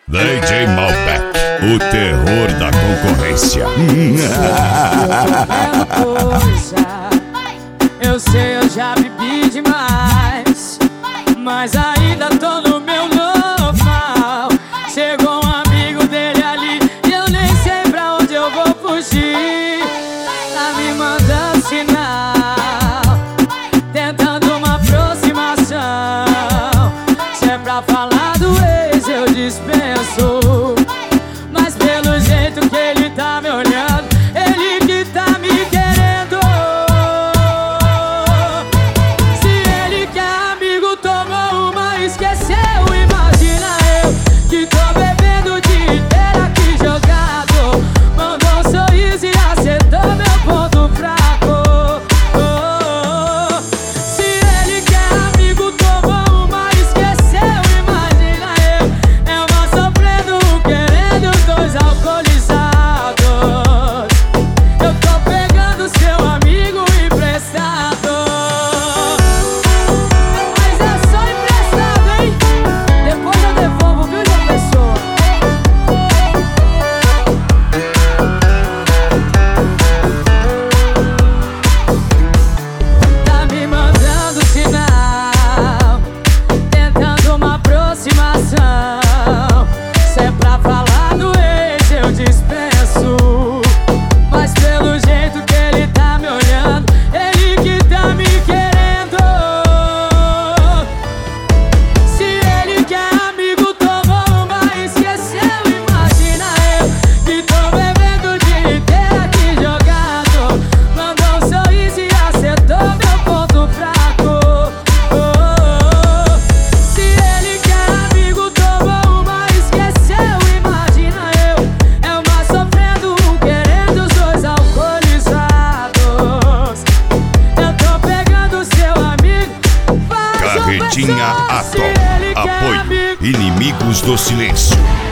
DJ Malbec, o terror da concorrência. Eu sei, eu já bebi demais, mas ainda tô no meu normal. Chegou um amigo dele ali e eu nem sei pra onde eu vou fugir. Tá me mandando sinal, tentando uma aproximação. Se é pra falar do ex eu dispenso, mas pelo jeito que ele tá me olhando, ele que tá me querendo. Se ele que é amigo tomou uma e esqueceu, imagina eu que tô bebendo o dia inteiro aqui jogado. Mandou um sorriso e acertou meu ponto fraco. Se ele que é amigo tomou uma e esqueceu, imagina eu uma sofrendo, um querendo, os dois alcoolizados. Eu tô pegando seu amigo emprestado, mas é só emprestado, hein? Depois eu devolvo, viu, João Pessoa? Tá me mandando sinal, tentando uma aproximação. Se é pra falar do ex eu dispenso, mas pelo jeito que ele tá me olhando, ele que tá me querendo. Se ele que é amigo tomou uma e esqueceu, imagina eu que tô bebendo o dia inteiro aqui jogado. Mandou um sorriso e acertou meu ponto fraco. Se ele que é amigo tomou uma e esqueceu, imagina eu uma sofrendo, um querendo, os dois alcoolizados. Eu tô pegando seu amigo, faz Carretinha um Atom. se ele que é Apoio amigo. Inimigos do Silêncio.